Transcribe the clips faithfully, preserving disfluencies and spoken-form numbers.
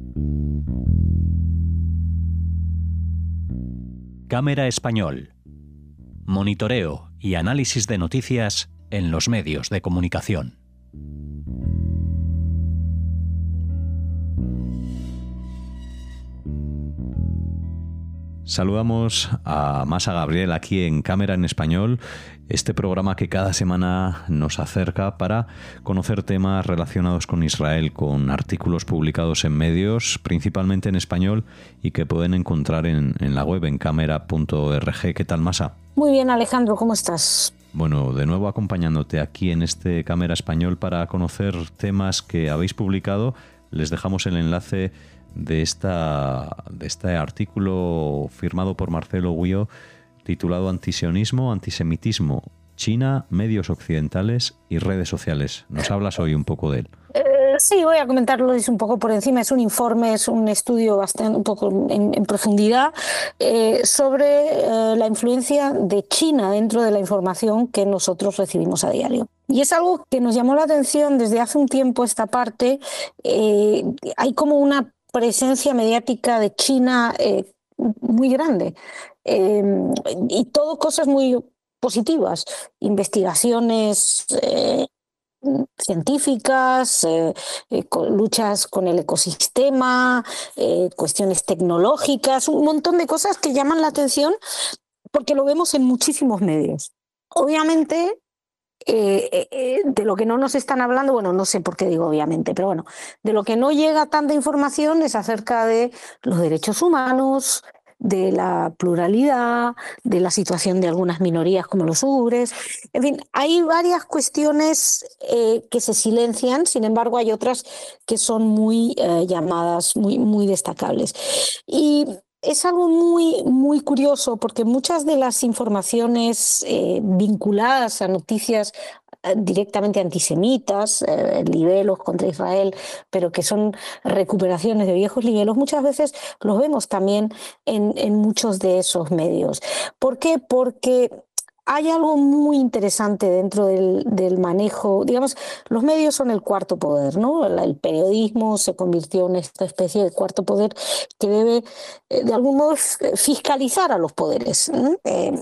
Cámara Español. Monitoreo y análisis de noticias en los medios de comunicación. Saludamos a Masa Gabriel aquí en Cámara en Español, este programa que cada semana nos acerca para conocer temas relacionados con Israel, con artículos publicados en medios, principalmente en español, y que pueden encontrar en, en la web en cámara punto org. ¿Qué tal, Masa? Muy bien, Alejandro, ¿cómo estás? Bueno, de nuevo acompañándote aquí en este Cámara Español para conocer temas que habéis publicado. Les dejamos el enlace de esta de este artículo firmado por Marcelo Guío titulado Antisionismo, Antisemitismo, China, medios occidentales y redes sociales. ¿Nos hablas hoy un poco de él? Eh, sí, voy a comentarlo un poco por encima. Es un informe, es un estudio bastante un poco en, en profundidad eh, sobre eh, la influencia de China dentro de la información que nosotros recibimos a diario. Y es algo que nos llamó la atención desde hace un tiempo esta parte. Eh, hay como una presencia mediática de China eh, muy grande eh, y todo cosas muy positivas, investigaciones eh, científicas, eh, eh, con luchas con el ecosistema, eh, cuestiones tecnológicas, un montón de cosas que llaman la atención porque lo vemos en muchísimos medios. Obviamente, Eh, eh, de lo que no nos están hablando, bueno, no sé por qué digo obviamente, pero bueno, de lo que no llega tanta información es acerca de los derechos humanos, de la pluralidad, de la situación de algunas minorías como los uigures. En fin, hay varias cuestiones eh, que se silencian, sin embargo hay otras que son muy eh, llamadas, muy, muy destacables. Y es algo muy, muy curioso porque muchas de las informaciones eh, vinculadas a noticias eh, directamente antisemitas, eh, libelos contra Israel, pero que son recuperaciones de viejos libelos, muchas veces los vemos también en, en muchos de esos medios. ¿Por qué? Porque hay algo muy interesante dentro del, del manejo, digamos, los medios son el cuarto poder, ¿no? El periodismo se convirtió en esta especie de cuarto poder que debe, eh, de algún modo, fiscalizar a los poderes, ¿eh? Eh,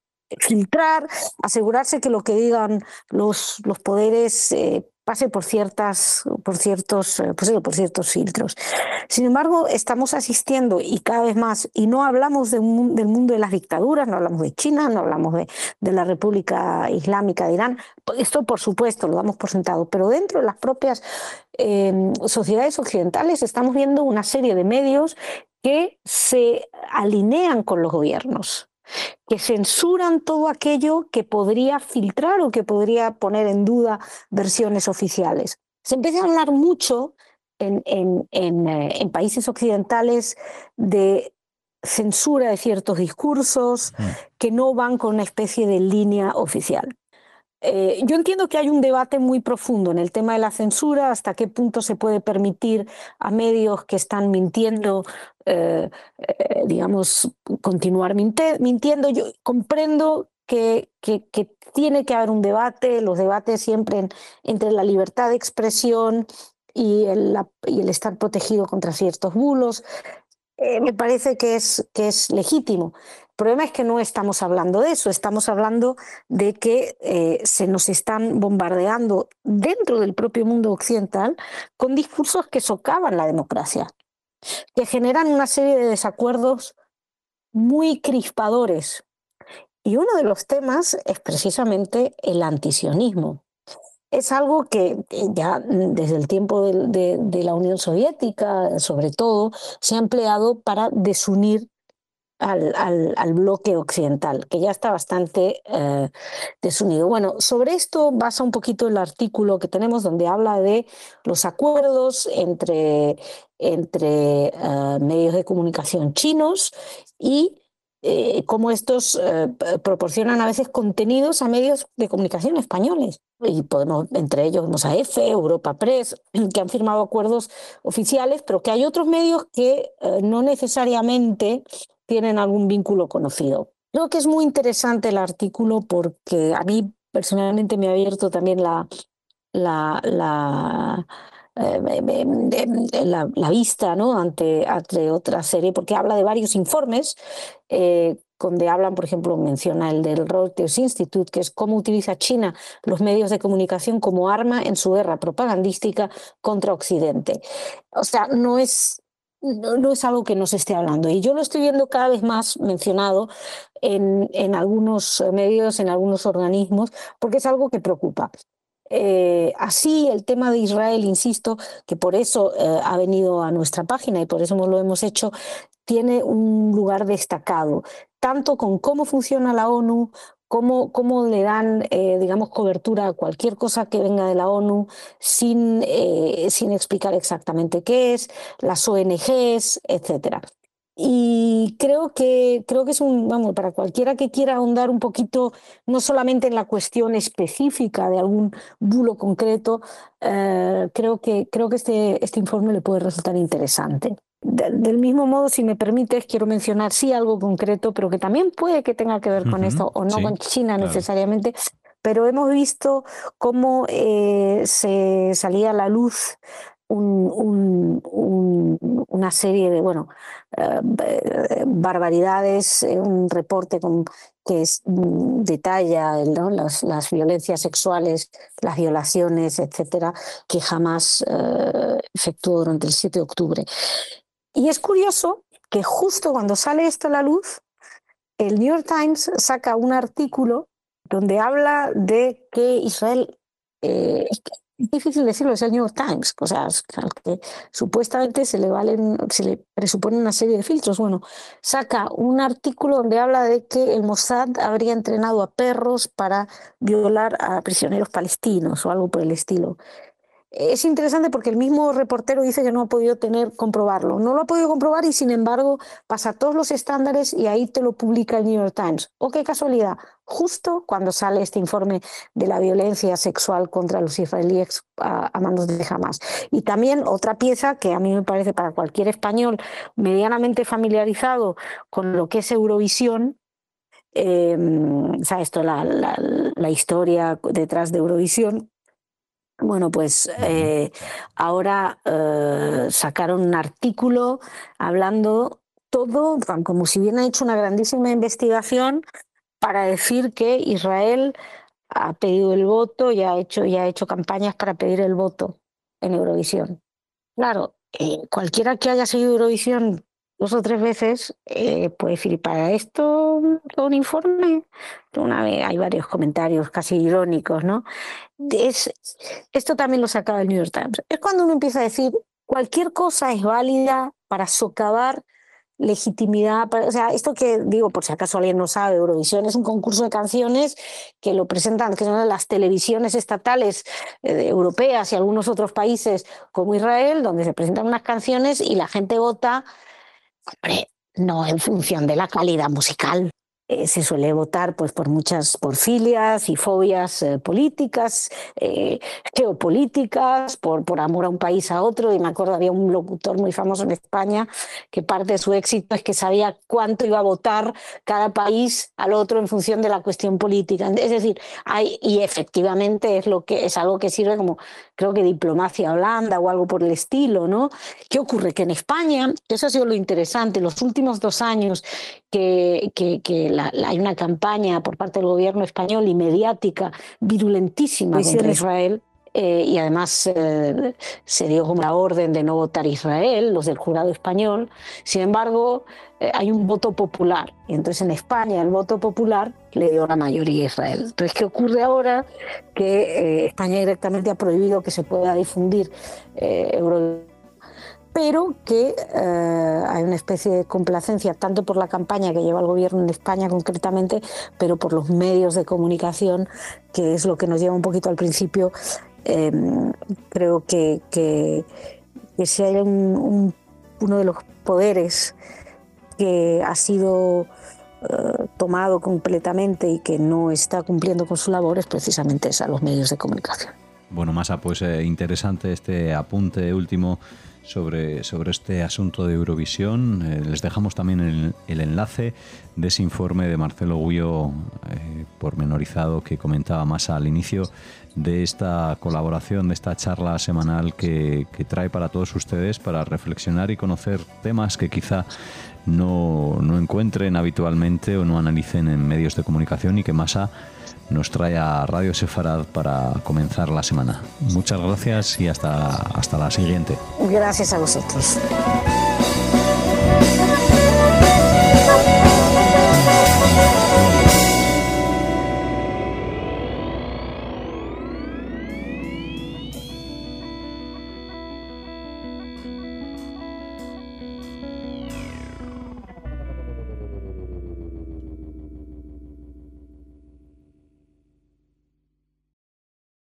filtrar, asegurarse que lo que digan los, los poderes eh, pase por ciertas, por ciertos, eh, pues, por ciertos filtros. Sin embargo, estamos asistiendo y cada vez más, y no hablamos de un, del mundo de las dictaduras, no hablamos de China, no hablamos de, de la República Islámica de Irán. Esto, por supuesto, lo damos por sentado, pero dentro de las propias eh, sociedades occidentales estamos viendo una serie de medios que se alinean con los gobiernos, que censuran todo aquello que podría filtrar o que podría poner en duda versiones oficiales. Se empieza a hablar mucho en, en, en, eh, en países occidentales de censura de ciertos discursos mm. que no van con una especie de línea oficial. Eh, yo entiendo que hay un debate muy profundo en el tema de la censura, hasta qué punto se puede permitir a medios que están mintiendo, eh, eh, digamos, continuar mintiendo. Yo comprendo que, que, que tiene que haber un debate, los debates siempre en, entre la libertad de expresión y el, la, y el estar protegido contra ciertos bulos. Eh, me parece que es, que es legítimo. El problema es que no estamos hablando de eso, estamos hablando de que eh, se nos están bombardeando dentro del propio mundo occidental con discursos que socavan la democracia, que generan una serie de desacuerdos muy crispadores. Y uno de los temas es precisamente el antisionismo. Es algo que ya desde el tiempo de, de, de la Unión Soviética, sobre todo, se ha empleado para desunir al, al, al bloque occidental, que ya está bastante eh, desunido. Bueno, sobre esto basa un poquito el artículo que tenemos donde habla de los acuerdos entre, entre eh, medios de comunicación chinos y Eh, cómo estos eh, proporcionan a veces contenidos a medios de comunicación españoles. Y podemos, entre ellos vemos a EFE, Europa Press, que han firmado acuerdos oficiales, pero que hay otros medios que eh, no necesariamente tienen algún vínculo conocido. Creo que es muy interesante el artículo porque a mí personalmente me ha abierto también la, la, la eh, eh, la, la vista, ¿no? ante, ante otra serie, porque habla de varios informes, eh, donde hablan, por ejemplo, menciona el del Reuters Institute, que es cómo utiliza China los medios de comunicación como arma en su guerra propagandística contra Occidente. O sea, no es, no, no es algo que no se esté hablando. Y yo lo estoy viendo cada vez más mencionado en, en algunos medios, en algunos organismos, porque es algo que preocupa. Eh, así el tema de Israel, insisto, que por eso eh, ha venido a nuestra página y por eso lo hemos hecho, tiene un lugar destacado, tanto con cómo funciona la ONU, cómo, cómo le dan, eh, digamos, cobertura a cualquier cosa que venga de la ONU sin, eh, sin explicar exactamente qué es, las O N Ges, etcétera. Y creo que, creo que es un, vamos, para cualquiera que quiera ahondar un poquito, no solamente en la cuestión específica de algún bulo concreto, eh, creo que, creo que este, este informe le puede resultar interesante. De, del mismo modo, si me permites, quiero mencionar sí algo concreto, pero que también puede que tenga que ver con Uh-huh. esto, o no Sí, con China claro. necesariamente, pero hemos visto cómo eh, se salía a la luz un, un, un, una serie de, bueno, uh, barbaridades, un reporte con, que es, um, detalla, ¿no? las, las violencias sexuales, las violaciones, etcétera, que jamás uh, efectuó durante el siete de octubre. Y es curioso que justo cuando sale esto a la luz, el New York Times saca un artículo donde habla de que Israel, eh, es difícil decirlo, es el New York Times, o sea, al que supuestamente se le valen, se le presupone una serie de filtros. Bueno, saca un artículo donde habla de que el Mossad habría entrenado a perros para violar a prisioneros palestinos o algo por el estilo. Es interesante porque el mismo reportero dice que no ha podido tener, comprobarlo. No lo ha podido comprobar y, sin embargo, pasa todos los estándares y ahí te lo publica el New York Times. ¡Oh, qué casualidad! Justo cuando sale este informe de la violencia sexual contra los israelíes a, a manos de Hamas. Y también otra pieza que a mí me parece, para cualquier español medianamente familiarizado con lo que es Eurovisión, eh, o sea, esto, la, la, la historia detrás de Eurovisión. Bueno, pues eh, ahora eh, sacaron un artículo hablando todo, como si hubieran hecho una grandísima investigación para decir que Israel ha pedido el voto y ha hecho, y ha hecho campañas para pedir el voto en Eurovisión. Claro, eh, cualquiera que haya seguido Eurovisión dos o tres veces eh, puede decir, ¿para esto un informe? Una vez hay varios comentarios casi irónicos, ¿no? Es, esto también lo sacaba el New York Times. Es cuando uno empieza a decir, cualquier cosa es válida para socavar legitimidad, para, o sea, esto que digo, por si acaso alguien no sabe, Eurovisión es un concurso de canciones que lo presentan, que son las televisiones estatales eh, europeas y algunos otros países como Israel, donde se presentan unas canciones y la gente vota, hombre, no en función de la calidad musical. Eh, se suele votar pues, por muchas porfilias y fobias eh, políticas, eh, geopolíticas, por, por amor a un país a otro. Y me acuerdo, había un locutor muy famoso en España que parte de su éxito es que sabía cuánto iba a votar cada país al otro en función de la cuestión política. Es decir, hay, y efectivamente es, lo que, es algo que sirve como, creo que diplomacia blanda o algo por el estilo, ¿no? ¿Qué ocurre? Que en España, eso ha sido lo interesante, los últimos dos años que, que, que la, la, hay una campaña por parte del gobierno español y mediática virulentísima contra Israel, eh, y además eh, se dio como la orden de no votar Israel, los del jurado español. Sin embargo, eh, hay un voto popular, y entonces en España el voto popular le dio la mayoría a Israel. Entonces, ¿qué ocurre ahora? Que eh, España directamente ha prohibido que se pueda difundir eh, Eurovisión, pero que eh, hay una especie de complacencia tanto por la campaña que lleva el gobierno en España concretamente, pero por los medios de comunicación, que es lo que nos lleva un poquito al principio. Eh, creo que, que, que si hay un, un, uno de los poderes que ha sido eh, tomado completamente y que no está cumpliendo con su labor, es precisamente esa, los medios de comunicación. Bueno, Masa, pues eh, interesante este apunte último sobre, sobre este asunto de Eurovisión. Eh, les dejamos también el, el enlace de ese informe de Marcelo Guyó, eh, pormenorizado, que comentaba más al inicio de esta colaboración, de esta charla semanal que, que trae para todos ustedes para reflexionar y conocer temas que quizá no, no encuentren habitualmente o no analicen en medios de comunicación, y que Masa nos trae a Radio Sefarad para comenzar la semana. Muchas gracias y hasta, hasta la siguiente. Gracias a vosotros.